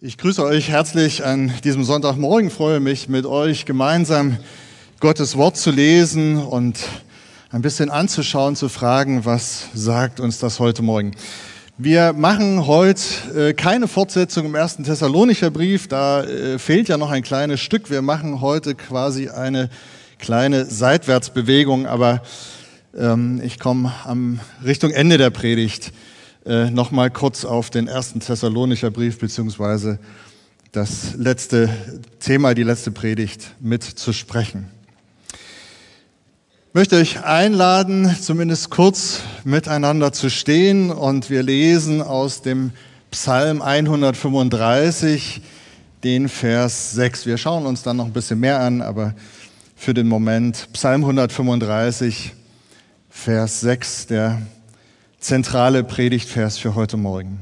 Ich grüße euch herzlich an diesem Sonntagmorgen, freue mich mit euch gemeinsam Gottes Wort zu lesen und ein bisschen anzuschauen, zu fragen, was sagt uns das heute Morgen. Wir machen heute keine Fortsetzung im 1. Thessalonicher Brief, da fehlt ja noch ein kleines Stück. Wir machen heute quasi eine kleine Seitwärtsbewegung, aber ich komme Richtung Ende der Predigt noch mal kurz auf den 1. Thessalonicher Brief beziehungsweise das letzte Thema, die letzte Predigt mit zu sprechen. Ich möchte euch einladen, zumindest kurz miteinander zu stehen, und wir lesen aus dem Psalm 135, den Vers 6. Wir schauen uns dann noch ein bisschen mehr an, aber für den Moment Psalm 135, Vers 6, der zentrale Predigtvers für heute Morgen.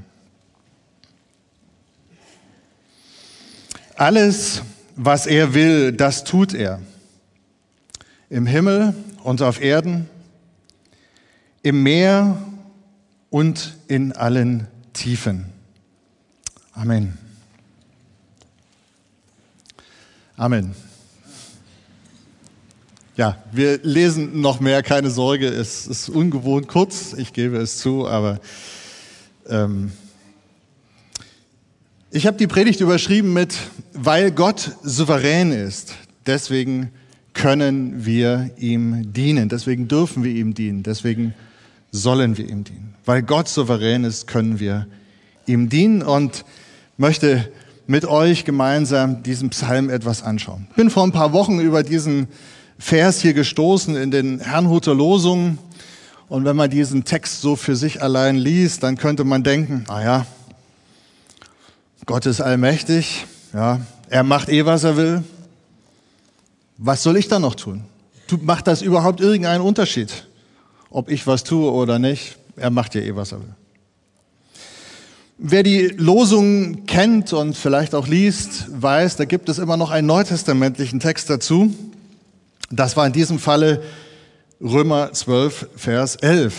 Alles, was er will, das tut er. Im Himmel und auf Erden, im Meer und in allen Tiefen. Amen. Amen. Ja, wir lesen noch mehr, keine Sorge, es ist ungewohnt kurz, ich gebe es zu, aber ich habe die Predigt überschrieben mit "Weil Gott souverän ist, deswegen können wir ihm dienen, deswegen dürfen wir ihm dienen, deswegen sollen wir ihm dienen. Weil Gott souverän ist, können wir ihm dienen", und möchte mit euch gemeinsam diesen Psalm etwas anschauen. Ich bin vor ein paar Wochen über diesen Vers hier gestoßen in den Herrnhuter Losungen, und wenn man diesen Text so für sich allein liest, dann könnte man denken, naja, Gott ist allmächtig, ja, er macht was er will. Was soll ich da noch tun? Macht das überhaupt irgendeinen Unterschied, ob ich was tue oder nicht? Er macht ja was er will. Wer die Losungen kennt und vielleicht auch liest, weiß, da gibt es immer noch einen neutestamentlichen Text dazu. Das war in diesem Falle Römer 12, Vers 11.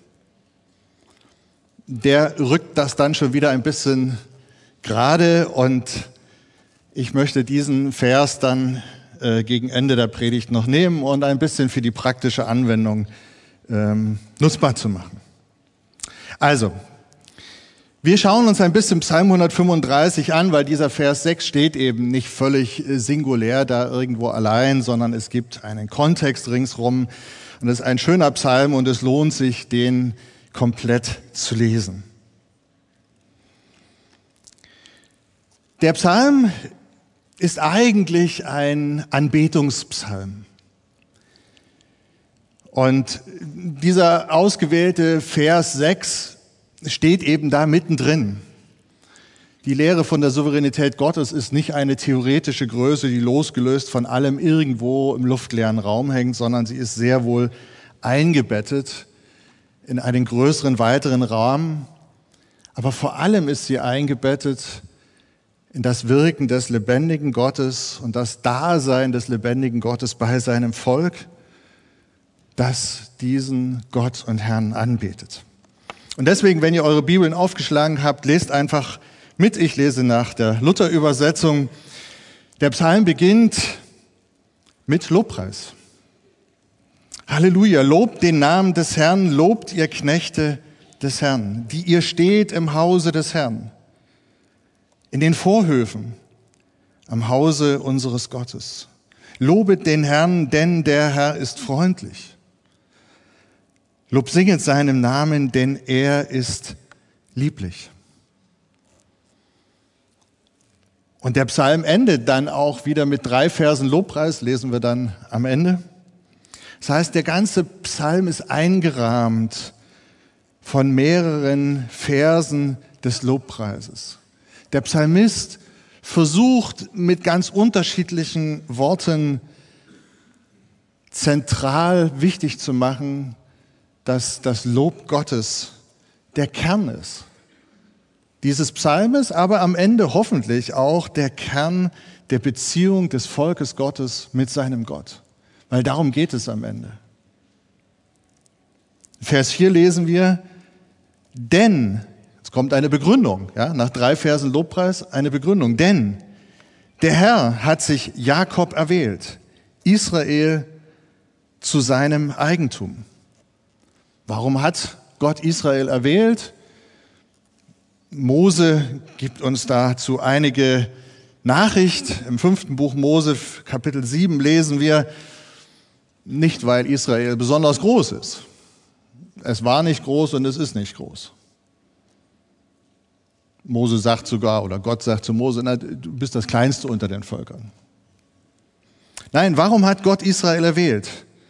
Der rückt das dann schon wieder ein bisschen gerade, und ich möchte diesen Vers dann gegen Ende der Predigt noch nehmen und ein bisschen für die praktische Anwendung nutzbar zu machen. Also, wir schauen uns ein bisschen Psalm 135 an, weil dieser Vers 6 steht eben nicht völlig singulär da irgendwo allein, sondern es gibt einen Kontext ringsrum, und es ist ein schöner Psalm und es lohnt sich, den komplett zu lesen. Der Psalm ist eigentlich ein Anbetungspsalm. Und dieser ausgewählte Vers 6 steht eben da mittendrin. Die Lehre von der Souveränität Gottes ist nicht eine theoretische Größe, die losgelöst von allem irgendwo im luftleeren Raum hängt, sondern sie ist sehr wohl eingebettet in einen größeren, weiteren Rahmen. Aber vor allem ist sie eingebettet in das Wirken des lebendigen Gottes und das Dasein des lebendigen Gottes bei seinem Volk, das diesen Gott und Herrn anbetet. Und deswegen, wenn ihr eure Bibeln aufgeschlagen habt, lest einfach mit. Ich lese nach der Luther-Übersetzung. Der Psalm beginnt mit Lobpreis. Halleluja, lobt den Namen des Herrn, lobt ihr Knechte des Herrn, die ihr steht im Hause des Herrn, in den Vorhöfen am Hause unseres Gottes. Lobet den Herrn, denn der Herr ist freundlich. Lob singet seinem Namen, denn er ist lieblich. Und der Psalm endet dann auch wieder mit 3 Versen Lobpreis, lesen wir dann am Ende. Das heißt, der ganze Psalm ist eingerahmt von mehreren Versen des Lobpreises. Der Psalmist versucht mit ganz unterschiedlichen Worten zentral wichtig zu machen, dass das Lob Gottes der Kern ist dieses Psalmes, aber am Ende hoffentlich auch der Kern der Beziehung des Volkes Gottes mit seinem Gott. Weil darum geht es am Ende. Vers 4 lesen wir, denn, jetzt kommt eine Begründung, ja, nach 3 Versen Lobpreis eine Begründung. Denn der Herr hat sich Jakob erwählt, Israel zu seinem Eigentum. Warum hat Gott Israel erwählt? Mose gibt uns dazu einige Nachricht. Im 5. Buch Mose, Kapitel 7, lesen wir, nicht weil Israel besonders groß ist. Es war nicht groß und es ist nicht groß. Mose sagt sogar, oder Gott sagt zu Mose, na, du bist das Kleinste unter den Völkern. Nein, warum hat Gott Israel erwählt?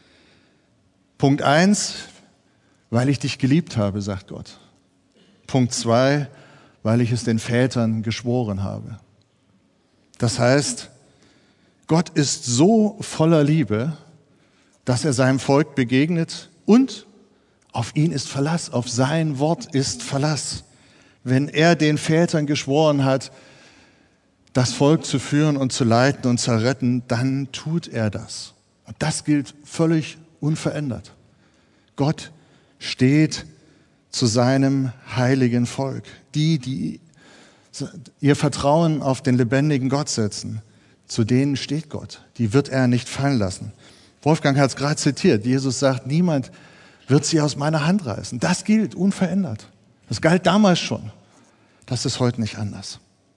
Punkt 1, weil ich dich geliebt habe, sagt Gott. Punkt 2, weil ich es den Vätern geschworen habe. Das heißt, Gott ist so voller Liebe, dass er seinem Volk begegnet und auf ihn ist Verlass, auf sein Wort ist Verlass. Wenn er den Vätern geschworen hat, das Volk zu führen und zu leiten und zu retten, dann tut er das. Und das gilt völlig unverändert. Gott steht zu seinem heiligen Volk. Die ihr Vertrauen auf den lebendigen Gott setzen, zu denen steht Gott. Die wird er nicht fallen lassen. Wolfgang hat es gerade zitiert. Jesus sagt, niemand wird sie aus meiner Hand reißen. Das gilt unverändert. Das galt damals schon. Das ist heute nicht anders.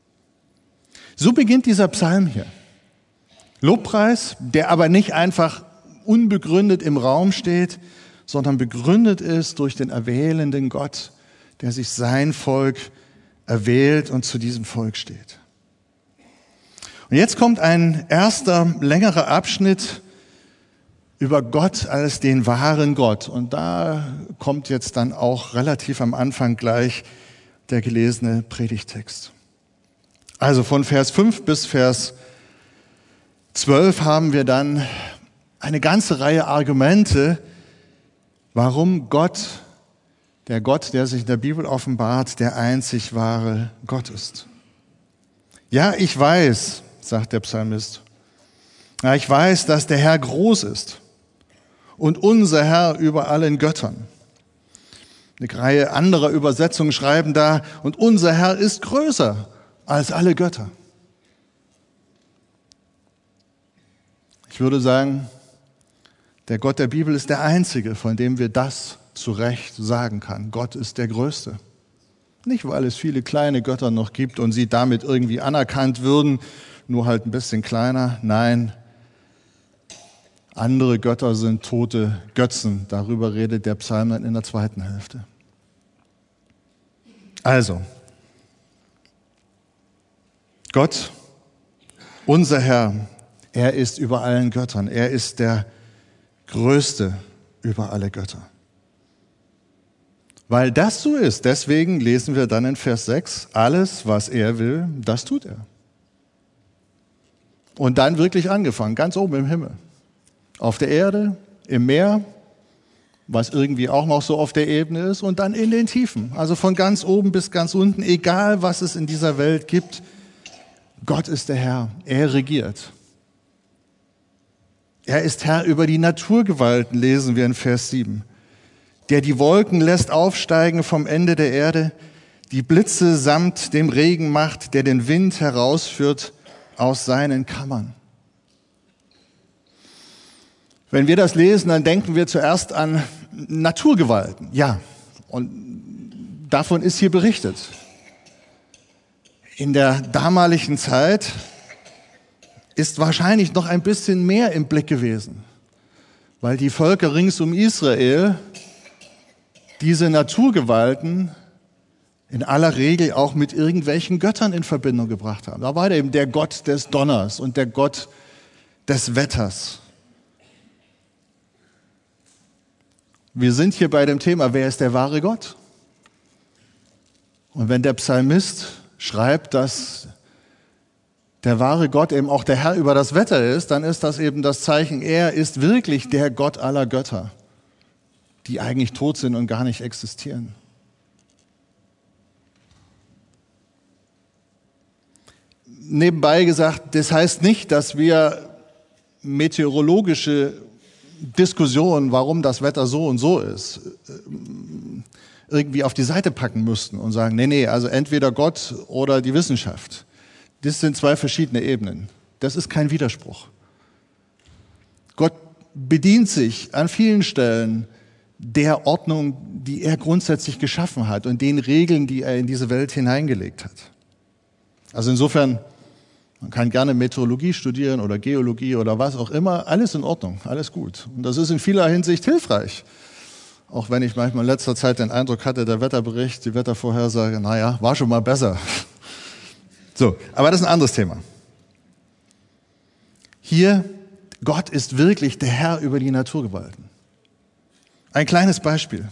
So beginnt dieser Psalm hier. Lobpreis, der aber nicht einfach unbegründet im Raum steht, sondern begründet ist durch den erwählenden Gott, der sich sein Volk erwählt und zu diesem Volk steht. Und jetzt kommt ein erster, längerer Abschnitt über Gott als den wahren Gott. Und da kommt jetzt dann auch relativ am Anfang gleich der gelesene Predigttext. Also von Vers 5 bis Vers 12 haben wir dann eine ganze Reihe Argumente, warum Gott, der sich in der Bibel offenbart, der einzig wahre Gott ist. Ja, ich weiß, sagt der Psalmist, ja, ich weiß, dass der Herr groß ist und unser Herr über allen Göttern. Eine Reihe anderer Übersetzungen schreiben da, und unser Herr ist größer als alle Götter. Ich würde sagen, der Gott der Bibel ist der einzige, von dem wir das zu Recht sagen kann. Gott ist der Größte. Nicht, weil es viele kleine Götter noch gibt und sie damit irgendwie anerkannt würden, nur halt ein bisschen kleiner. Nein, andere Götter sind tote Götzen. Darüber redet der Psalm dann in der zweiten Hälfte. Also, Gott, unser Herr, er ist über allen Göttern. Er ist der Größte über alle Götter. Weil das so ist, deswegen lesen wir dann in Vers 6, alles, was er will, das tut er. Und dann wirklich angefangen, ganz oben im Himmel. Auf der Erde, im Meer, was irgendwie auch noch so auf der Ebene ist, und dann in den Tiefen. Also von ganz oben bis ganz unten, egal was es in dieser Welt gibt, Gott ist der Herr, er regiert. Er ist Herr über die Naturgewalten, lesen wir in Vers 7. Der die Wolken lässt aufsteigen vom Ende der Erde, die Blitze samt dem Regen macht, der den Wind herausführt aus seinen Kammern. Wenn wir das lesen, dann denken wir zuerst an Naturgewalten. Ja, und davon ist hier berichtet. In der damaligen Zeit ist wahrscheinlich noch ein bisschen mehr im Blick gewesen, weil die Völker rings um Israel diese Naturgewalten in aller Regel auch mit irgendwelchen Göttern in Verbindung gebracht haben. Da war eben der Gott des Donners und der Gott des Wetters. Wir sind hier bei dem Thema, wer ist der wahre Gott? Und wenn der Psalmist schreibt, dass der wahre Gott eben auch der Herr über das Wetter ist, dann ist das eben das Zeichen, er ist wirklich der Gott aller Götter, die eigentlich tot sind und gar nicht existieren. Nebenbei gesagt, das heißt nicht, dass wir meteorologische Diskussionen, warum das Wetter so und so ist, irgendwie auf die Seite packen müssten und sagen, nee, also entweder Gott oder die Wissenschaft. Das sind zwei verschiedene Ebenen. Das ist kein Widerspruch. Gott bedient sich an vielen Stellen der Ordnung, die er grundsätzlich geschaffen hat und den Regeln, die er in diese Welt hineingelegt hat. Also insofern, man kann gerne Meteorologie studieren oder Geologie oder was auch immer, alles in Ordnung, alles gut. Und das ist in vieler Hinsicht hilfreich. Auch wenn ich manchmal in letzter Zeit den Eindruck hatte, der Wetterbericht, die Wettervorhersage, naja, war schon mal besser. So, aber das ist ein anderes Thema. Hier, Gott ist wirklich der Herr über die Naturgewalten. Ein kleines Beispiel.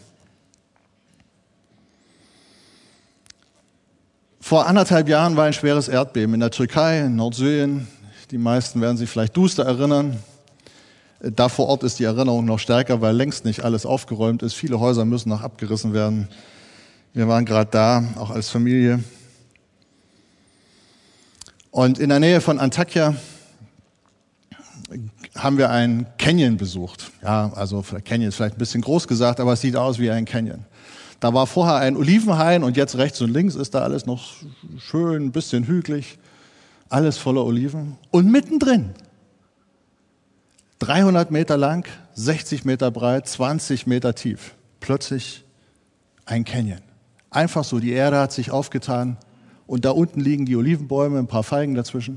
Vor 1,5 Jahren war ein schweres Erdbeben in der Türkei, in Nordsyrien. Die meisten werden sich vielleicht duster erinnern. Da vor Ort ist die Erinnerung noch stärker, weil längst nicht alles aufgeräumt ist. Viele Häuser müssen noch abgerissen werden. Wir waren gerade da, auch als Familie. Und in der Nähe von Antakya haben wir einen Canyon besucht. Ja, also Canyon ist vielleicht ein bisschen groß gesagt, aber es sieht aus wie ein Canyon. Da war vorher ein Olivenhain und jetzt rechts und links ist da alles noch schön, ein bisschen hügelig, alles voller Oliven. Und mittendrin, 300 Meter lang, 60 Meter breit, 20 Meter tief, plötzlich ein Canyon. Einfach so, die Erde hat sich aufgetan und da unten liegen die Olivenbäume, ein paar Feigen dazwischen.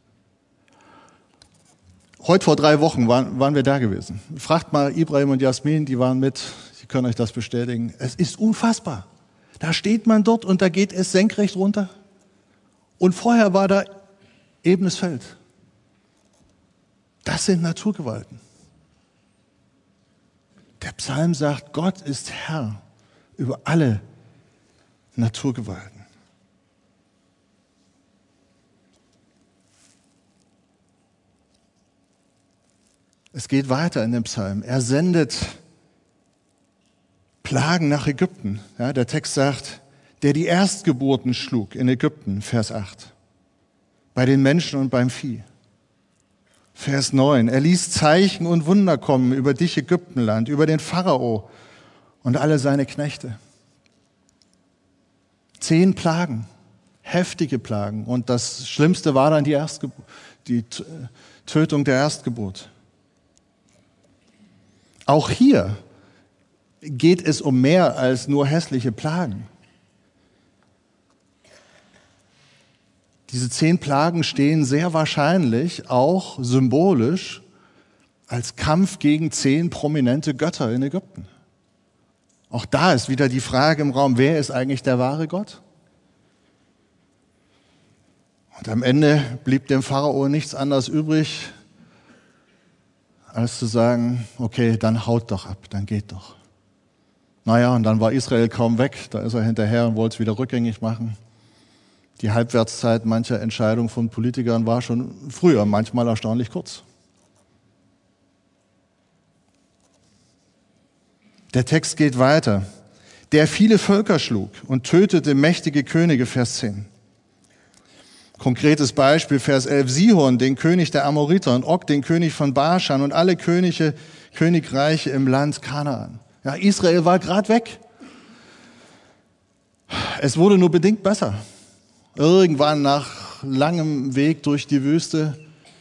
Heute vor 3 Wochen waren wir da gewesen. Fragt mal Ibrahim und Jasmin, die waren mit, sie können euch das bestätigen. Es ist unfassbar. Da steht man dort und da geht es senkrecht runter. Und vorher war da ebenes Feld. Das sind Naturgewalten. Der Psalm sagt, Gott ist Herr über alle Naturgewalten. Es geht weiter in dem Psalm. Er sendet Plagen nach Ägypten. Ja, der Text sagt, der die Erstgeburten schlug in Ägypten, Vers 8. Bei den Menschen und beim Vieh. Vers 9. Er ließ Zeichen und Wunder kommen über dich, Ägyptenland, über den Pharao und alle seine Knechte. 10 Plagen, heftige Plagen. Und das Schlimmste war dann die Tötung der Erstgeburt. Auch hier geht es um mehr als nur hässliche Plagen. Diese 10 Plagen stehen sehr wahrscheinlich auch symbolisch als Kampf gegen 10 prominente Götter in Ägypten. Auch da ist wieder die Frage im Raum, wer ist eigentlich der wahre Gott? Und am Ende blieb dem Pharao nichts anderes übrig, als zu sagen, okay, dann haut doch ab, dann geht doch. Naja, und dann war Israel kaum weg, da ist er hinterher und wollte es wieder rückgängig machen. Die Halbwertszeit mancher Entscheidungen von Politikern war schon früher manchmal erstaunlich kurz. Der Text geht weiter. Der viele Völker schlug und tötete mächtige Könige, Vers 10. Konkretes Beispiel, Vers 11, Sihon, den König der Amoriter, und Og, den König von Baschan und alle Königreiche im Land Kanaan. Ja, Israel war gerade weg. Es wurde nur bedingt besser. Irgendwann nach langem Weg durch die Wüste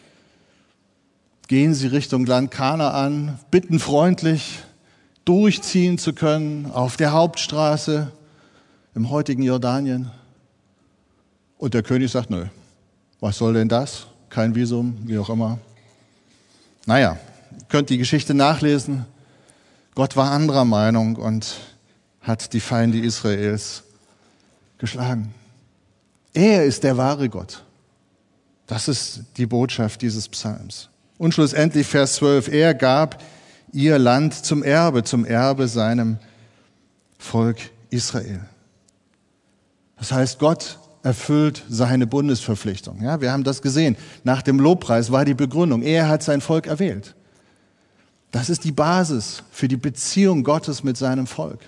gehen sie Richtung Land Kanaan, bitten freundlich, durchziehen zu können auf der Hauptstraße im heutigen Jordanien. Und der König sagt, nö, was soll denn das? Kein Visum, wie auch immer. Naja, ihr könnt die Geschichte nachlesen. Gott war anderer Meinung und hat die Feinde Israels geschlagen. Er ist der wahre Gott. Das ist die Botschaft dieses Psalms. Und schlussendlich Vers 12, er gab ihr Land zum Erbe seinem Volk Israel. Das heißt, Gott erfüllt seine Bundesverpflichtung. Ja, wir haben das gesehen. Nach dem Lobpreis war die Begründung, er hat sein Volk erwählt. Das ist die Basis für die Beziehung Gottes mit seinem Volk.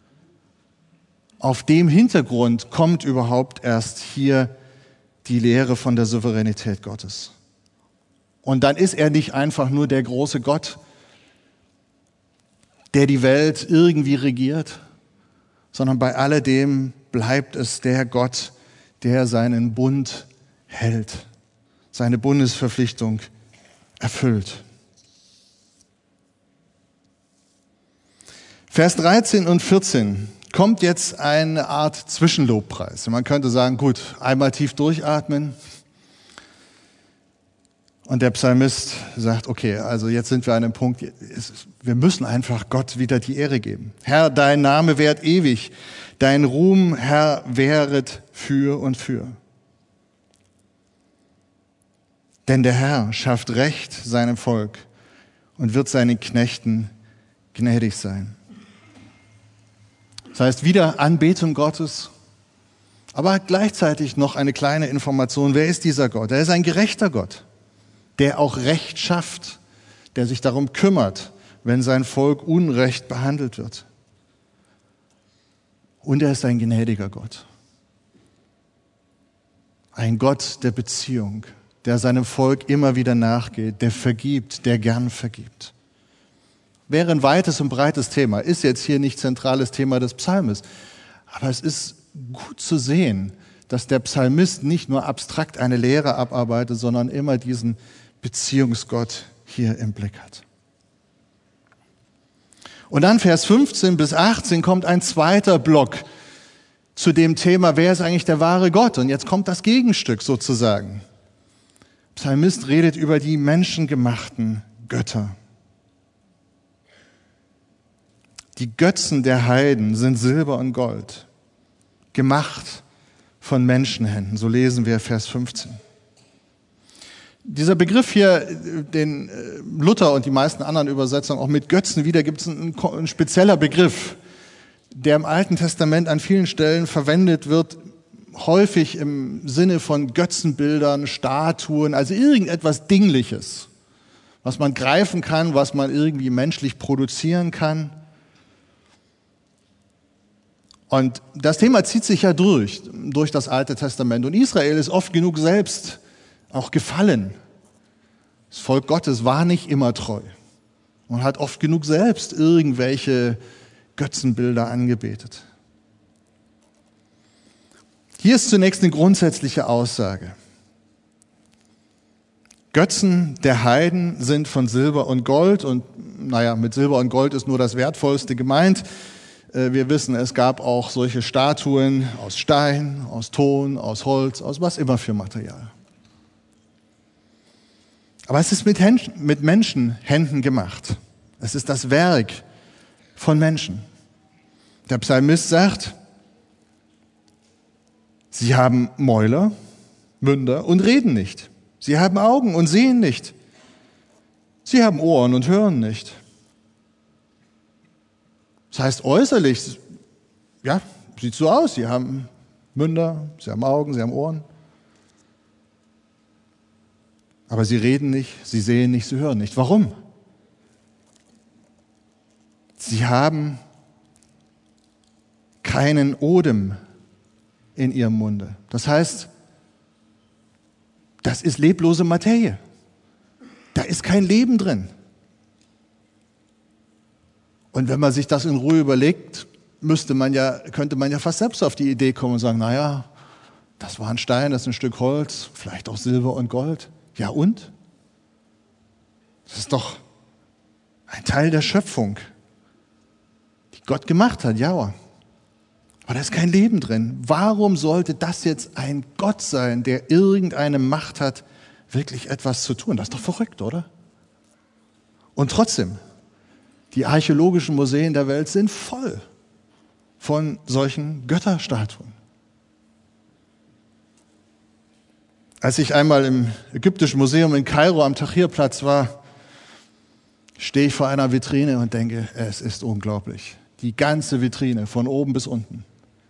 Auf dem Hintergrund kommt überhaupt erst hier die Lehre von der Souveränität Gottes. Und dann ist er nicht einfach nur der große Gott, der die Welt irgendwie regiert, sondern bei alledem bleibt es der Gott, der seinen Bund hält, seine Bundesverpflichtung erfüllt. Vers 13 und 14 kommt jetzt eine Art Zwischenlobpreis. Man könnte sagen, gut, einmal tief durchatmen. Und der Psalmist sagt, okay, also jetzt sind wir an einem Punkt, wir müssen einfach Gott wieder die Ehre geben. Herr, dein Name währt ewig, dein Ruhm, Herr, währet für und für. Denn der Herr schafft Recht seinem Volk und wird seinen Knechten gnädig sein. Das heißt, wieder Anbetung Gottes, aber gleichzeitig noch eine kleine Information. Wer ist dieser Gott? Er ist ein gerechter Gott, der auch Recht schafft, der sich darum kümmert, wenn sein Volk unrecht behandelt wird. Und er ist ein gnädiger Gott. Ein Gott der Beziehung, der seinem Volk immer wieder nachgeht, der vergibt, der gern vergibt. Wäre ein weites und breites Thema, ist jetzt hier nicht zentrales Thema des Psalmes. Aber es ist gut zu sehen, dass der Psalmist nicht nur abstrakt eine Lehre abarbeitet, sondern immer diesen Beziehungsgott hier im Blick hat. Und dann Vers 15 bis 18 kommt ein zweiter Block zu dem Thema, wer ist eigentlich der wahre Gott? Und jetzt kommt das Gegenstück sozusagen. Der Psalmist redet über die menschengemachten Götter. Die Götzen der Heiden sind Silber und Gold, gemacht von Menschenhänden. So lesen wir Vers 15. Dieser Begriff hier, den Luther und die meisten anderen Übersetzungen auch mit Götzen wiedergibt, ist ein spezieller Begriff, der im Alten Testament an vielen Stellen verwendet wird, häufig im Sinne von Götzenbildern, Statuen, also irgendetwas Dingliches, was man greifen kann, was man irgendwie menschlich produzieren kann. Und das Thema zieht sich ja durch das Alte Testament. Und Israel ist oft genug selbst auch gefallen. Das Volk Gottes war nicht immer treu und hat oft genug selbst irgendwelche Götzenbilder angebetet. Hier ist zunächst eine grundsätzliche Aussage. Götzen der Heiden sind von Silber und Gold und mit Silber und Gold ist nur das Wertvollste gemeint. Wir wissen, es gab auch solche Statuen aus Stein, aus Ton, aus Holz, aus was immer für Material. Aber es ist mit Menschenhänden gemacht. Es ist das Werk von Menschen. Der Psalmist sagt, sie haben Mäuler, Münder und reden nicht. Sie haben Augen und sehen nicht. Sie haben Ohren und hören nicht. Das heißt äußerlich, ja, sieht so aus. Sie haben Münder, sie haben Augen, sie haben Ohren. Aber sie reden nicht, sie sehen nicht, sie hören nicht. Warum? Sie haben keinen Odem in ihrem Munde. Das heißt, das ist leblose Materie. Da ist kein Leben drin. Und wenn man sich das in Ruhe überlegt, könnte man ja fast selbst auf die Idee kommen und sagen, naja, das war ein Stein, das ist ein Stück Holz, vielleicht auch Silber und Gold. Ja und? Das ist doch ein Teil der Schöpfung, die Gott gemacht hat, ja. Aber da ist kein Leben drin. Warum sollte das jetzt ein Gott sein, der irgendeine Macht hat, wirklich etwas zu tun? Das ist doch verrückt, oder? Und trotzdem, die archäologischen Museen der Welt sind voll von solchen Götterstatuen. Als ich einmal im Ägyptischen Museum in Kairo am Tahrirplatz war, stehe ich vor einer Vitrine und denke, es ist unglaublich. Die ganze Vitrine, von oben bis unten.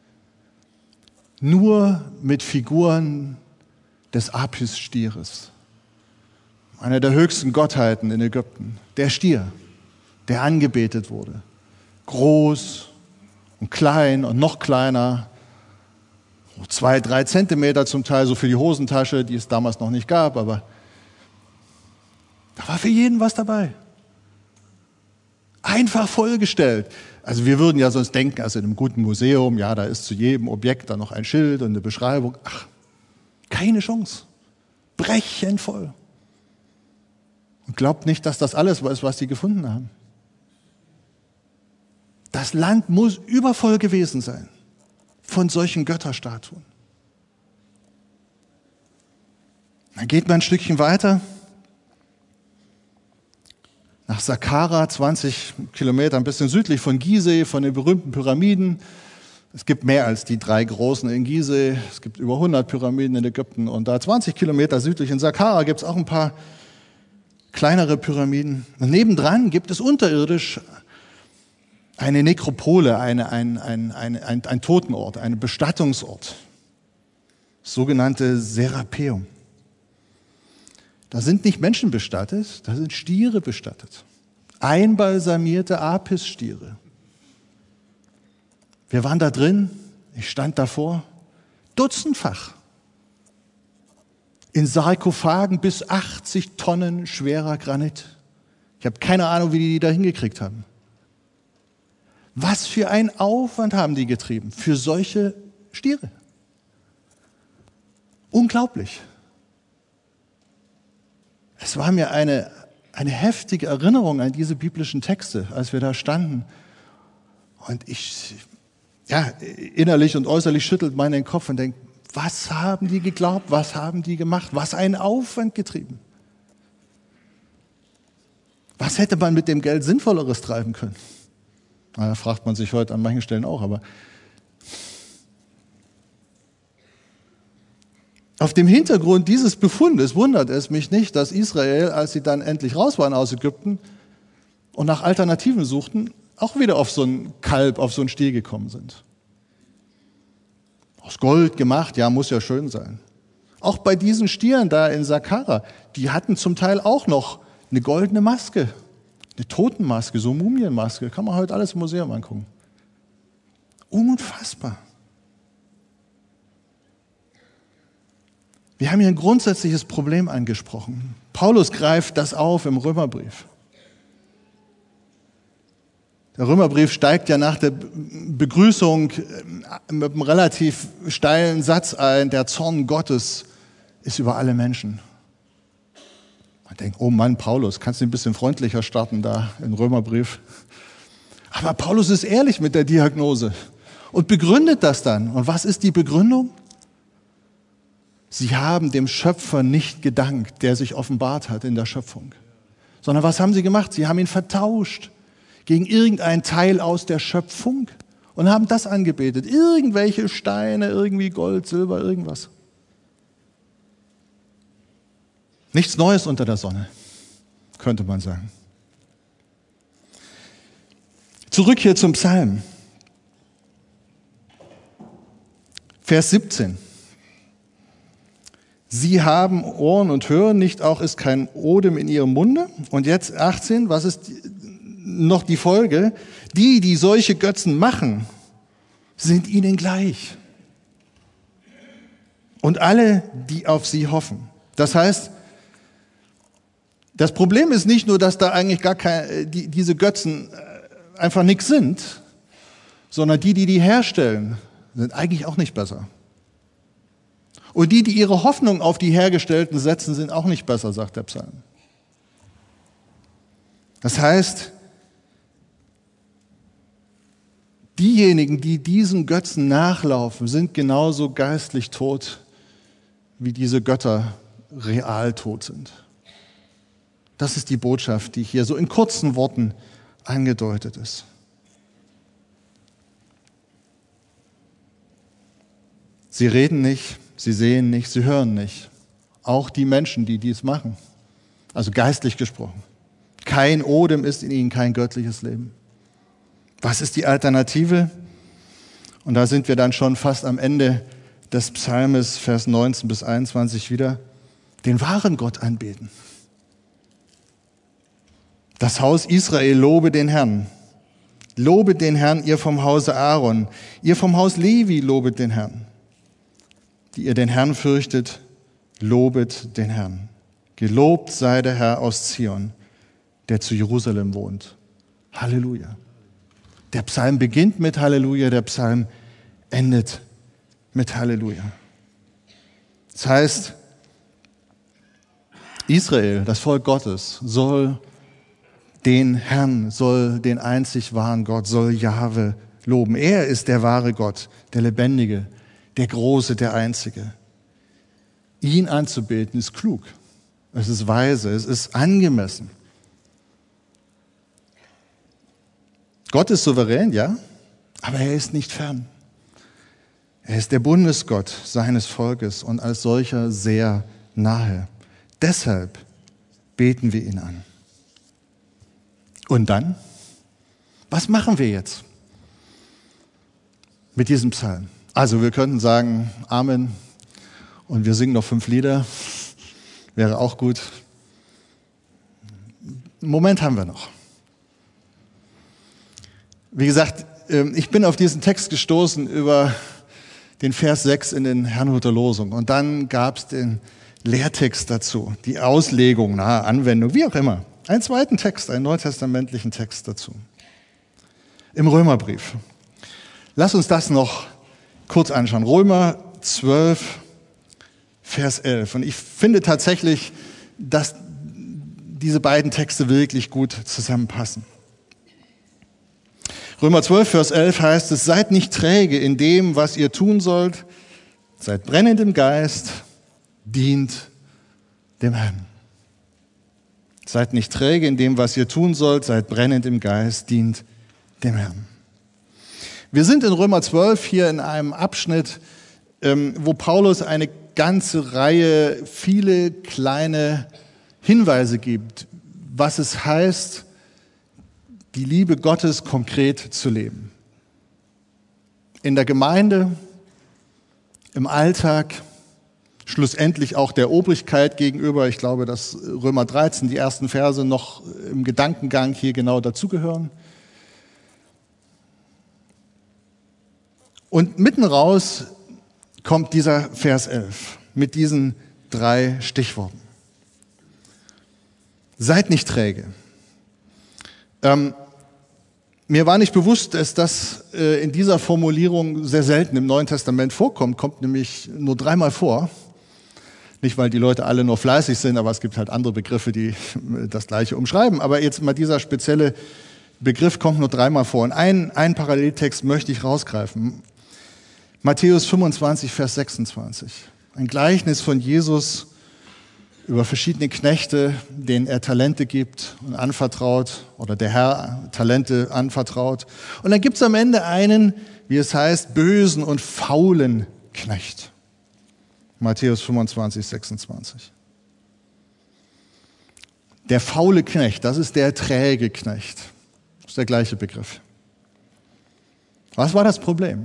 Nur mit Figuren des Apis-Stieres. Einer der höchsten Gottheiten in Ägypten. Der Stier, der angebetet wurde. Groß und klein und noch kleiner. 2-3 Zentimeter zum Teil, so für die Hosentasche, die es damals noch nicht gab, aber da war für jeden was dabei. Einfach vollgestellt. Also wir würden ja sonst denken, also in einem guten Museum, ja, da ist zu jedem Objekt dann noch ein Schild und eine Beschreibung. Ach, keine Chance. Brechend voll. Und glaubt nicht, dass das alles ist, was sie gefunden haben. Das Land muss übervoll gewesen sein von solchen Götterstatuen. Dann geht man ein Stückchen weiter. Nach Saqqara, 20 Kilometer, ein bisschen südlich von Gizeh, von den berühmten Pyramiden. Es gibt mehr als die 3 großen in Gizeh. Es gibt über 100 Pyramiden in Ägypten. Und da 20 Kilometer südlich in Saqqara gibt es auch ein paar kleinere Pyramiden. Und nebendran gibt es unterirdisch eine Nekropole, ein Totenort, ein Bestattungsort. Das sogenannte Serapeum. Da sind nicht Menschen bestattet, da sind Stiere bestattet. Einbalsamierte Apis-Stiere. Wir waren da drin, ich stand davor, dutzendfach. In Sarkophagen bis 80 Tonnen schwerer Granit. Ich habe keine Ahnung, wie die da hingekriegt haben. Was für einen Aufwand haben die getrieben für solche Stiere? Unglaublich. Es war mir eine heftige Erinnerung an diese biblischen Texte, als wir da standen. Und innerlich und äußerlich schüttelt man den Kopf und denkt, was haben die geglaubt, was haben die gemacht, was einen Aufwand getrieben. Was hätte man mit dem Geld Sinnvolleres treiben können? Da fragt man sich heute an manchen Stellen auch, aber auf dem Hintergrund dieses Befundes wundert es mich nicht, dass Israel, als sie dann endlich raus waren aus Ägypten und nach Alternativen suchten, auch wieder auf so ein Kalb, auf so einen Stier gekommen sind. Aus Gold gemacht, ja, muss ja schön sein. Auch bei diesen Stieren da in Saqqara, die hatten zum Teil auch noch eine goldene Maske, eine Totenmaske, so Mumienmaske, kann man heute alles im Museum angucken. Unfassbar. Wir haben hier ein grundsätzliches Problem angesprochen. Paulus greift das auf im Römerbrief. Der Römerbrief steigt ja nach der Begrüßung mit einem relativ steilen Satz ein, der Zorn Gottes ist über alle Menschen. Man denkt, oh Mann, Paulus, kannst du ein bisschen freundlicher starten da im Römerbrief? Aber Paulus ist ehrlich mit der Diagnose und begründet das dann. Und was ist die Begründung? Sie haben dem Schöpfer nicht gedankt, der sich offenbart hat in der Schöpfung. Sondern was haben sie gemacht? Sie haben ihn vertauscht gegen irgendeinen Teil aus der Schöpfung und haben das angebetet. Irgendwelche Steine, irgendwie Gold, Silber, irgendwas. Nichts Neues unter der Sonne, könnte man sagen. Zurück hier zum Psalm. Vers 17. Sie haben Ohren und hören nicht, auch ist kein Odem in ihrem Munde. Und jetzt 18, was ist noch die Folge? Die solche Götzen machen, sind ihnen gleich. Und alle, die auf sie hoffen. Das heißt, das Problem ist nicht nur, dass da eigentlich gar diese Götzen einfach nichts sind, sondern die herstellen, sind eigentlich auch nicht besser. Und die ihre Hoffnung auf die Hergestellten setzen, sind auch nicht besser, sagt der Psalm. Das heißt, diejenigen, die diesen Götzen nachlaufen, sind genauso geistlich tot, wie diese Götter real tot sind. Das ist die Botschaft, die hier so in kurzen Worten angedeutet ist. Sie reden nicht, sie sehen nicht, sie hören nicht. Auch die Menschen, die dies machen. Also geistlich gesprochen. Kein Odem ist in ihnen, kein göttliches Leben. Was ist die Alternative? Und da sind wir dann schon fast am Ende des Psalmes, Vers 19 bis 21 wieder. Den wahren Gott anbeten. Das Haus Israel lobe den Herrn. Lobet den Herrn, ihr vom Hause Aaron. Ihr vom Haus Levi lobet den Herrn. Die ihr den Herrn fürchtet, lobet den Herrn. Gelobt sei der Herr aus Zion, der zu Jerusalem wohnt. Halleluja. Der Psalm beginnt mit Halleluja, der Psalm endet mit Halleluja. Das heißt, Israel, das Volk Gottes, soll den Herrn, soll den einzig wahren Gott, soll Jahwe loben. Er ist der wahre Gott, der Lebendige, der Große, der Einzige. Ihn anzubeten ist klug, es ist weise, es ist angemessen. Gott ist souverän, ja, aber er ist nicht fern. Er ist der Bundesgott seines Volkes und als solcher sehr nahe. Deshalb beten wir ihn an. Und dann? Was machen wir jetzt mit diesem Psalm? Also wir könnten sagen Amen und wir singen noch 5 Lieder. Wäre auch gut. Einen Moment haben wir noch. Wie gesagt, ich bin auf diesen Text gestoßen über den Vers 6 in den Herrnhuter Losungen. Und dann gab es den Lehrtext dazu, die Auslegung, Anwendung, wie auch immer. Einen zweiten Text, einen neutestamentlichen Text dazu. Im Römerbrief. Lass uns das noch kurz anschauen. Römer 12, Vers 11. Und ich finde tatsächlich, dass diese beiden Texte wirklich gut zusammenpassen. Römer 12, Vers 11 heißt es, seid nicht träge in dem, was ihr tun sollt, seid brennend im Geist, dient dem Herrn. Seid nicht träge in dem, was ihr tun sollt, seid brennend im Geist, dient dem Herrn. Wir sind in Römer 12 hier in einem Abschnitt, wo Paulus eine ganze Reihe, viele kleine Hinweise gibt, was es heißt, die Liebe Gottes konkret zu leben. In der Gemeinde, im Alltag, schlussendlich auch der Obrigkeit gegenüber. Ich glaube, dass Römer 13, die ersten Verse noch im Gedankengang hier genau dazugehören. Und mitten raus kommt dieser Vers 11 mit diesen 3 Stichworten. Seid nicht träge. Mir war nicht bewusst, dass das in dieser Formulierung sehr selten im Neuen Testament vorkommt, kommt nämlich nur 3-mal vor. Nicht, weil die Leute alle nur fleißig sind, aber es gibt halt andere Begriffe, die das Gleiche umschreiben. Aber jetzt mal dieser spezielle Begriff kommt nur 3-mal vor. Und einen Paralleltext möchte ich rausgreifen. Matthäus 25, Vers 26. Ein Gleichnis von Jesus über verschiedene Knechte, denen er Talente gibt und anvertraut, oder der Herr Talente anvertraut. Und dann gibt es am Ende einen, wie es heißt, bösen und faulen Knecht. Matthäus 25, 26. Der faule Knecht, das ist der träge Knecht. Das ist der gleiche Begriff. Was war das Problem?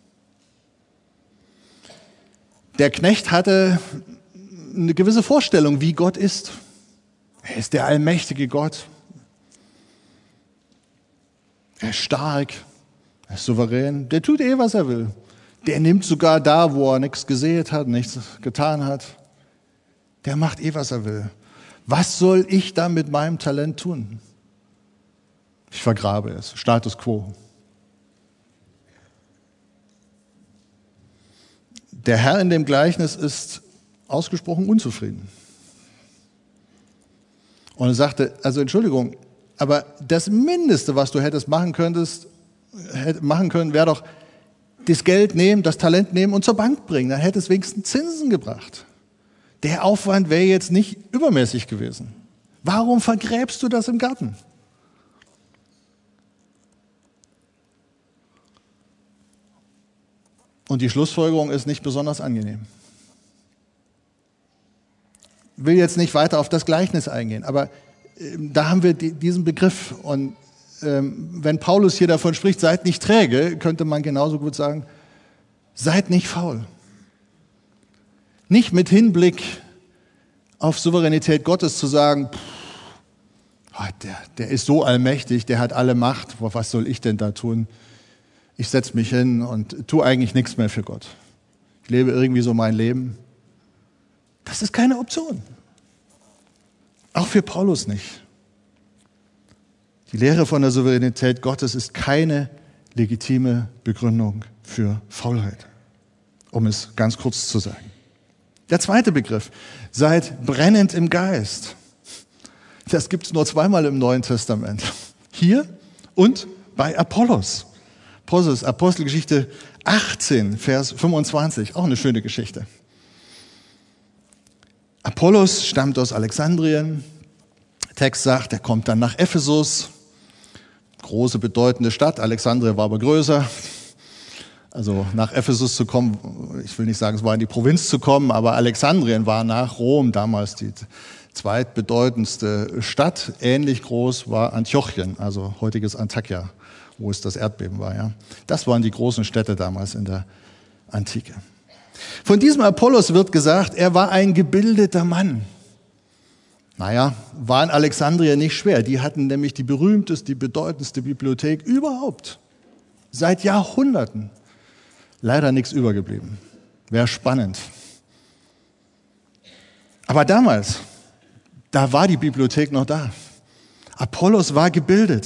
Der Knecht hatte eine gewisse Vorstellung, wie Gott ist. Er ist der allmächtige Gott. Er ist stark, er ist souverän, der tut was er will. Der nimmt sogar da, wo er nichts gesät hat, nichts getan hat. Der macht was er will. Was soll ich da mit meinem Talent tun? Ich vergrabe es. Status quo. Der Herr in dem Gleichnis ist ausgesprochen unzufrieden. Und er sagte, also Entschuldigung, aber das Mindeste, was du hättest machen können, wäre doch das Geld nehmen, das Talent nehmen und zur Bank bringen. Dann hätte es wenigstens Zinsen gebracht. Der Aufwand wäre jetzt nicht übermäßig gewesen. Warum vergräbst du das im Garten? Und die Schlussfolgerung ist nicht besonders angenehm. Ich will jetzt nicht weiter auf das Gleichnis eingehen, aber da haben wir diesen Begriff. Und wenn Paulus hier davon spricht, seid nicht träge, könnte man genauso gut sagen, seid nicht faul. Nicht mit Hinblick auf Souveränität Gottes zu sagen, der ist so allmächtig, der hat alle Macht, was soll ich denn da tun? Ich setze mich hin und tue eigentlich nichts mehr für Gott. Ich lebe irgendwie so mein Leben. Das ist keine Option. Auch für Paulus nicht. Die Lehre von der Souveränität Gottes ist keine legitime Begründung für Faulheit, um es ganz kurz zu sagen. Der zweite Begriff, seid brennend im Geist. Das gibt es nur zweimal im Neuen Testament. Hier und bei Apollos. Apostelgeschichte 18, Vers 25, auch eine schöne Geschichte. Apollos stammt aus Alexandrien. Der Text sagt, er kommt dann nach Ephesus. Große, bedeutende Stadt. Alexandria war aber größer. Also nach Ephesus zu kommen, ich will nicht sagen, es war in die Provinz zu kommen, aber Alexandrien war nach Rom damals die zweitbedeutendste Stadt. Ähnlich groß war Antiochien, also heutiges Antakya, wo es das Erdbeben war. Ja. Das waren die großen Städte damals in der Antike. Von diesem Apollos wird gesagt, er war ein gebildeter Mann. Naja, war in Alexandria nicht schwer. Die hatten nämlich die berühmteste, die bedeutendste Bibliothek überhaupt. Seit Jahrhunderten. Leider nichts übergeblieben. Wäre spannend. Aber damals, da war die Bibliothek noch da. Apollos war gebildet.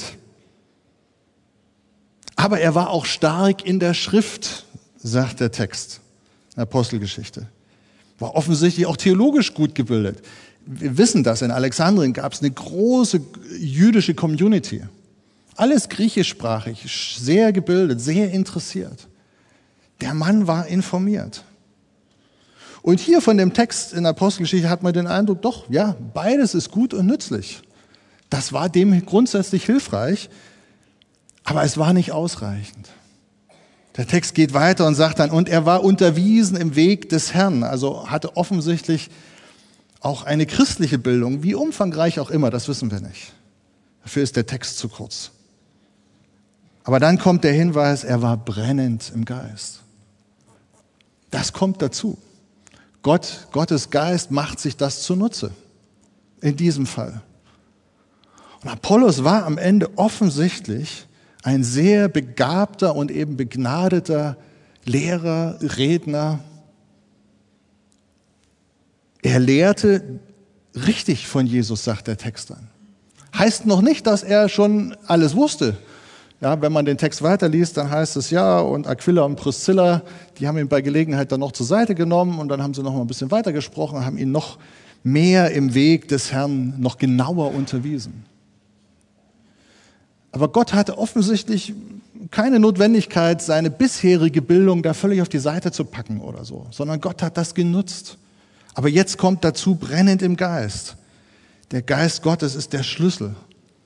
Aber er war auch stark in der Schrift, sagt der Text, Apostelgeschichte. War offensichtlich auch theologisch gut gebildet. Wir wissen das, in Alexandrien gab es eine große jüdische Community. Alles griechischsprachig, sehr gebildet, sehr interessiert. Der Mann war informiert. Und hier von dem Text in der Apostelgeschichte hat man den Eindruck, doch, ja, beides ist gut und nützlich. Das war dem grundsätzlich hilfreich, aber es war nicht ausreichend. Der Text geht weiter und sagt dann, und er war unterwiesen im Weg des Herrn, also hatte offensichtlich auch eine christliche Bildung, wie umfangreich auch immer, das wissen wir nicht. Dafür ist der Text zu kurz. Aber dann kommt der Hinweis, er war brennend im Geist. Das kommt dazu. Gottes Geist macht sich das zunutze. In diesem Fall. Und Apollos war am Ende offensichtlich ein sehr begabter und eben begnadeter Lehrer, Redner. Er lehrte richtig von Jesus, sagt der Text dann. Heißt noch nicht, dass er schon alles wusste. Ja, wenn man den Text weiterliest, dann heißt es ja, und Aquila und Priscilla, die haben ihn bei Gelegenheit dann noch zur Seite genommen und dann haben sie noch mal ein bisschen weitergesprochen, haben ihn noch mehr im Weg des Herrn noch genauer unterwiesen. Aber Gott hatte offensichtlich keine Notwendigkeit, seine bisherige Bildung da völlig auf die Seite zu packen oder so, sondern Gott hat das genutzt. Aber jetzt kommt dazu brennend im Geist. Der Geist Gottes ist der Schlüssel,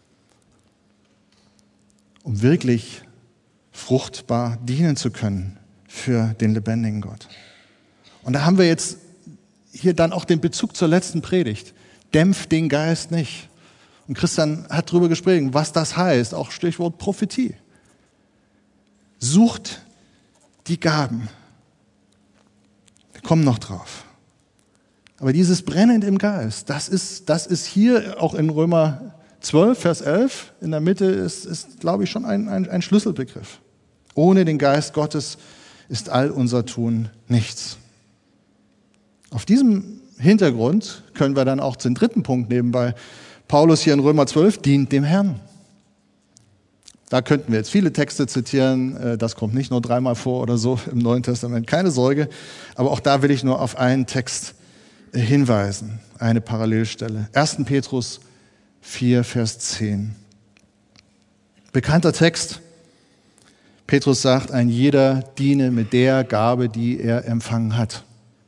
um wirklich fruchtbar dienen zu können für den lebendigen Gott. Und da haben wir jetzt hier dann auch den Bezug zur letzten Predigt. Dämpft den Geist nicht. Und Christian hat darüber gesprochen, was das heißt, auch Stichwort Prophetie. Sucht die Gaben. Wir kommen noch drauf. Aber dieses brennend im Geist, das ist hier auch in Römer 12, Vers 11, in der Mitte ist glaube ich, schon ein Schlüsselbegriff. Ohne den Geist Gottes ist all unser Tun nichts. Auf diesem Hintergrund können wir dann auch den dritten Punkt nehmen, weil Paulus hier in Römer 12 dient dem Herrn. Da könnten wir jetzt viele Texte zitieren, das kommt nicht nur 3-mal vor oder so im Neuen Testament, keine Sorge, aber auch da will ich nur auf einen Text hinweisen, eine Parallelstelle. 1. Petrus 4, Vers 10. Bekannter Text. Petrus sagt, ein jeder diene mit der Gabe, die er empfangen hat.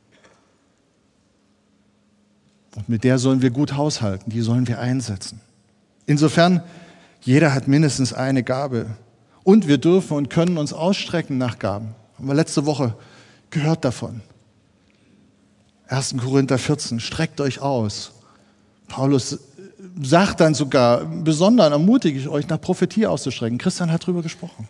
Und mit der sollen wir gut haushalten, die sollen wir einsetzen. Insofern, jeder hat mindestens eine Gabe. Und wir dürfen und können uns ausstrecken nach Gaben. Haben wir letzte Woche gehört davon. 1. Korinther 14, streckt euch aus. Paulus sagt dann sogar, besonders ermutige ich euch, nach Prophetie auszustrecken. Christian hat darüber gesprochen.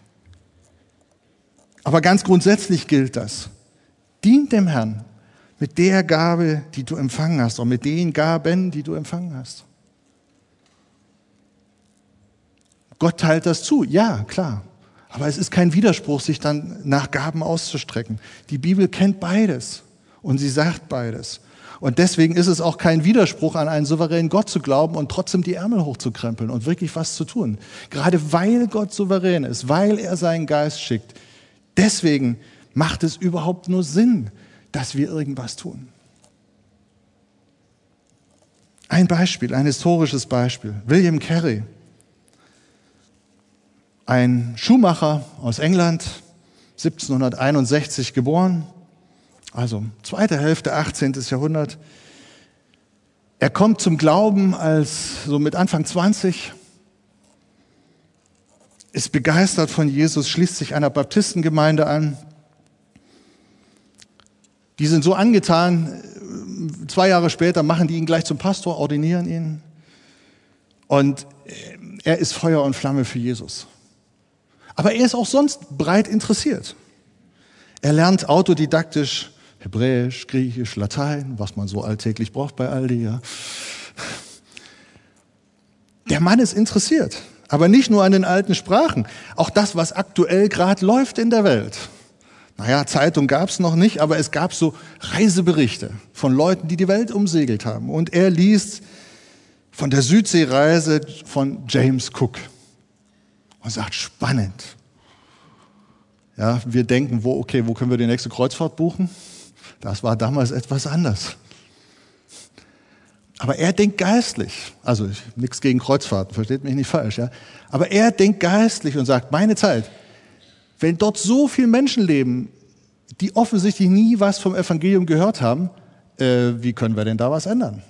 Aber ganz grundsätzlich gilt das. Dient dem Herrn mit der Gabe, die du empfangen hast, und mit den Gaben, die du empfangen hast. Gott teilt das zu, ja, klar. Aber es ist kein Widerspruch, sich dann nach Gaben auszustrecken. Die Bibel kennt beides und sie sagt beides. Und deswegen ist es auch kein Widerspruch, an einen souveränen Gott zu glauben und trotzdem die Ärmel hochzukrempeln und wirklich was zu tun. Gerade weil Gott souverän ist, weil er seinen Geist schickt, deswegen macht es überhaupt nur Sinn, dass wir irgendwas tun. Ein Beispiel, ein historisches Beispiel. William Carey, ein Schuhmacher aus England, 1761 geboren, also zweite Hälfte 18. Jahrhundert. Er kommt zum Glauben als so mit Anfang 20, ist begeistert von Jesus, schließt sich einer Baptistengemeinde an. Die sind so angetan, 2 Jahre später machen die ihn gleich zum Pastor, ordinieren ihn. Und er ist Feuer und Flamme für Jesus. Aber er ist auch sonst breit interessiert. Er lernt autodidaktisch Hebräisch, Griechisch, Latein, was man so alltäglich braucht bei Aldi. Ja. Der Mann ist interessiert, aber nicht nur an den alten Sprachen, auch das, was aktuell gerade läuft in der Welt. Naja, Zeitung gab es noch nicht, aber es gab so Reiseberichte von Leuten, die die Welt umsegelt haben. Und er liest von der Südseereise von James Cook und sagt, spannend. Ja, wir denken, wo können wir die nächste Kreuzfahrt buchen? Das war damals etwas anders. Aber er denkt geistlich. Also nichts gegen Kreuzfahrten, versteht mich nicht falsch. Ja? Aber er denkt geistlich und sagt, meine Zeit, wenn dort so viele Menschen leben, die offensichtlich nie was vom Evangelium gehört haben, wie können wir denn da was ändern?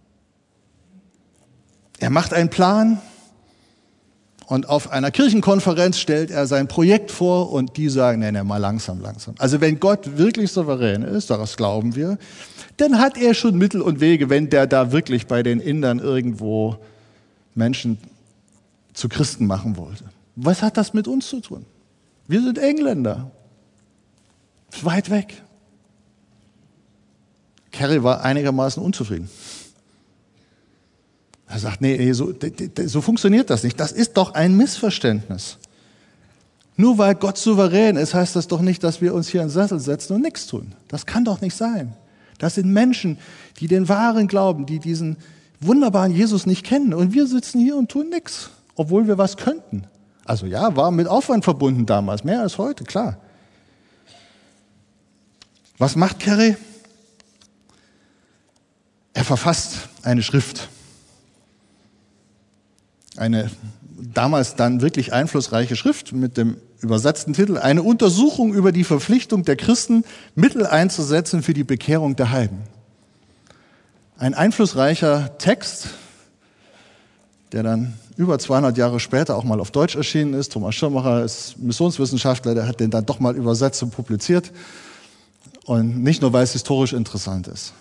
Er macht einen Plan und auf einer Kirchenkonferenz stellt er sein Projekt vor und die sagen, nee, mal langsam. Also wenn Gott wirklich souverän ist, das glauben wir, dann hat er schon Mittel und Wege, wenn der da wirklich bei den Indern irgendwo Menschen zu Christen machen wollte. Was hat das mit uns zu tun? Wir sind Engländer. Weit weg. Carey war einigermaßen unzufrieden. Er sagt, nee, so funktioniert das nicht. Das ist doch ein Missverständnis. Nur weil Gott souverän ist, heißt das doch nicht, dass wir uns hier in den Sessel setzen und nichts tun. Das kann doch nicht sein. Das sind Menschen, die den wahren Glauben, die diesen wunderbaren Jesus nicht kennen. Und wir sitzen hier und tun nichts, obwohl wir was könnten. Also ja, war mit Aufwand verbunden damals, mehr als heute, klar. Was macht Carey? Er verfasst eine Schrift. Eine damals dann wirklich einflussreiche Schrift mit dem übersetzten Titel, eine Untersuchung über die Verpflichtung der Christen, Mittel einzusetzen für die Bekehrung der Heiden. Ein einflussreicher Text, der dann über 200 Jahre später auch mal auf Deutsch erschienen ist. Thomas Schirmacher ist Missionswissenschaftler, der hat den dann doch mal übersetzt und publiziert. Und nicht nur, weil es historisch interessant ist.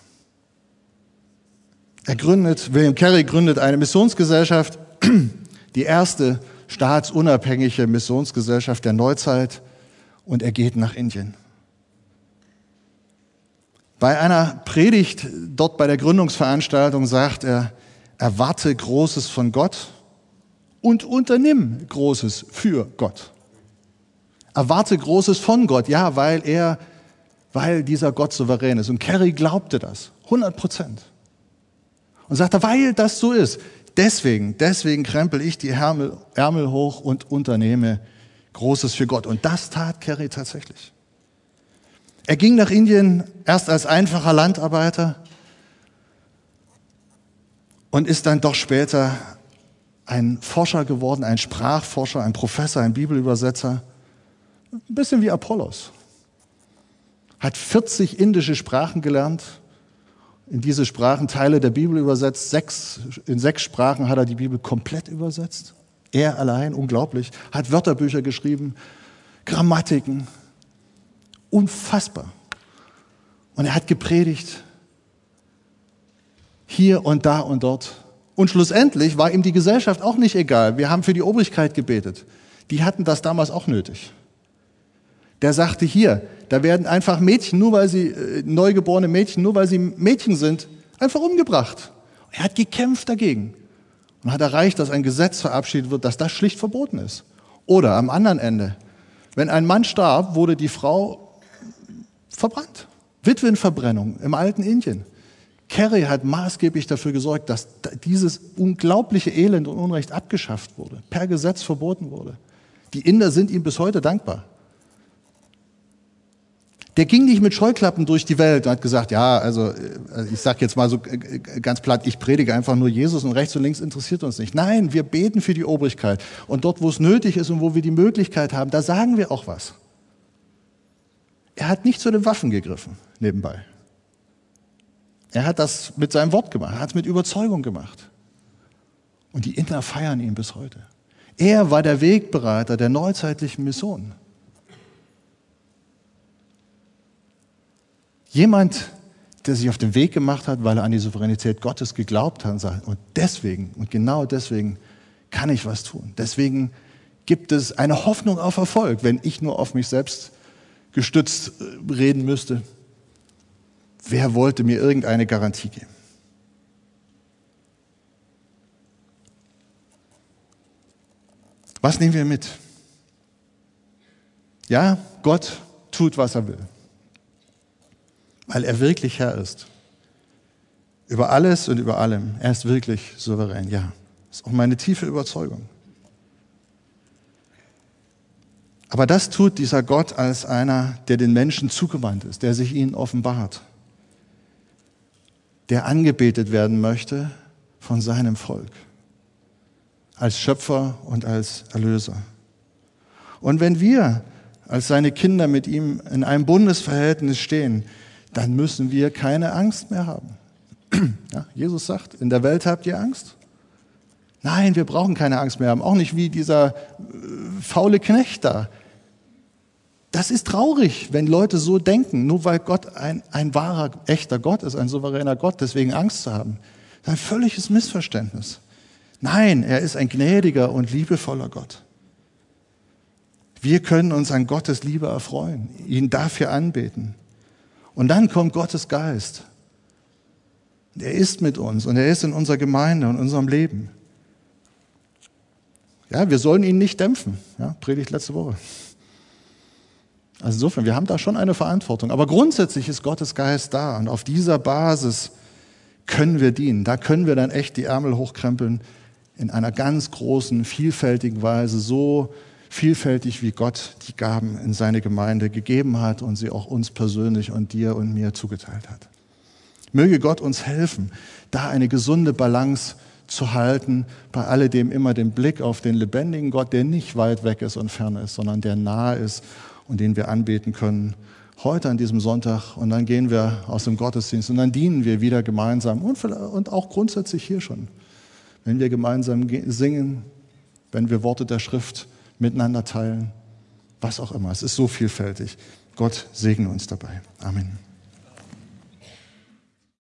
William Carey gründet eine Missionsgesellschaft, die erste staatsunabhängige Missionsgesellschaft der Neuzeit, und er geht nach Indien. Bei einer Predigt dort bei der Gründungsveranstaltung sagt er, erwarte Großes von Gott und unternimm Großes für Gott. Erwarte Großes von Gott, ja, weil dieser Gott souverän ist. Und Carey glaubte das, 100%. Und sagte, weil das so ist, deswegen krempel ich die Ärmel hoch und unternehme Großes für Gott. Und das tat Carey tatsächlich. Er ging nach Indien erst als einfacher Landarbeiter und ist dann doch später ein Forscher geworden, ein Sprachforscher, ein Professor, ein Bibelübersetzer. Ein bisschen wie Apollos. Hat 40 indische Sprachen gelernt, in diese Sprachen Teile der Bibel übersetzt. In 6 Sprachen hat er die Bibel komplett übersetzt. Er allein, unglaublich. Hat Wörterbücher geschrieben, Grammatiken. Unfassbar. Und er hat gepredigt. Hier und da und dort. Und schlussendlich war ihm die Gesellschaft auch nicht egal. Wir haben für die Obrigkeit gebetet. Die hatten das damals auch nötig. Der sagte hier, da werden einfach Mädchen, nur weil sie, neugeborene Mädchen, nur weil sie Mädchen sind, einfach umgebracht. Er hat gekämpft dagegen und hat erreicht, dass ein Gesetz verabschiedet wird, dass das schlicht verboten ist. Oder am anderen Ende, wenn ein Mann starb, wurde die Frau verbrannt. Witwenverbrennung im alten Indien. Kerry hat maßgeblich dafür gesorgt, dass dieses unglaubliche Elend und Unrecht abgeschafft wurde, per Gesetz verboten wurde. Die Inder sind ihm bis heute dankbar. Der ging nicht mit Scheuklappen durch die Welt und hat gesagt, ja, also ich sage jetzt mal so ganz platt, ich predige einfach nur Jesus und rechts und links interessiert uns nicht. Nein, wir beten für die Obrigkeit. Und dort, wo es nötig ist und wo wir die Möglichkeit haben, da sagen wir auch was. Er hat nicht zu den Waffen gegriffen, nebenbei. Er hat das mit seinem Wort gemacht, er hat es mit Überzeugung gemacht. Und die Inder feiern ihn bis heute. Er war der Wegbereiter der neuzeitlichen Mission. Jemand, der sich auf den Weg gemacht hat, weil er an die Souveränität Gottes geglaubt hat und sagt, und deswegen, und genau deswegen kann ich was tun. Deswegen gibt es eine Hoffnung auf Erfolg, wenn ich nur auf mich selbst gestützt reden müsste. Wer wollte mir irgendeine Garantie geben? Was nehmen wir mit? Ja, Gott tut, was er will, weil er wirklich Herr ist. Über alles und über allem. Er ist wirklich souverän. Ja, das ist auch meine tiefe Überzeugung. Aber das tut dieser Gott als einer, der den Menschen zugewandt ist, der sich ihnen offenbart, der angebetet werden möchte von seinem Volk, als Schöpfer und als Erlöser. Und wenn wir als seine Kinder mit ihm in einem Bundesverhältnis stehen, dann müssen wir keine Angst mehr haben. Ja, Jesus sagt, in der Welt habt ihr Angst. Nein, wir brauchen keine Angst mehr haben, auch nicht wie dieser faule Knecht da. Das ist traurig, wenn Leute so denken, nur weil Gott ein wahrer, echter Gott ist, ein souveräner Gott, deswegen Angst zu haben. Das ist ein völliges Missverständnis. Nein, er ist ein gnädiger und liebevoller Gott. Wir können uns an Gottes Liebe erfreuen, ihn dafür anbeten. Und dann kommt Gottes Geist. Er ist mit uns und er ist in unserer Gemeinde und unserem Leben. Ja, wir sollen ihn nicht dämpfen. Ja, Predigt letzte Woche. Also insofern, wir haben da schon eine Verantwortung. Aber grundsätzlich ist Gottes Geist da und auf dieser Basis können wir dienen. Da können wir dann echt die Ärmel hochkrempeln in einer ganz großen, vielfältigen Weise, so vielfältig wie Gott die Gaben in seine Gemeinde gegeben hat und sie auch uns persönlich und dir und mir zugeteilt hat. Möge Gott uns helfen, da eine gesunde Balance zu halten, bei alledem immer den Blick auf den lebendigen Gott, der nicht weit weg ist und fern ist, sondern der nahe ist und den wir anbeten können. Heute an diesem Sonntag und dann gehen wir aus dem Gottesdienst und dann dienen wir wieder gemeinsam und auch grundsätzlich hier schon. Wenn wir gemeinsam singen, wenn wir Worte der Schrift miteinander teilen, was auch immer. Es ist so vielfältig. Gott segne uns dabei. Amen.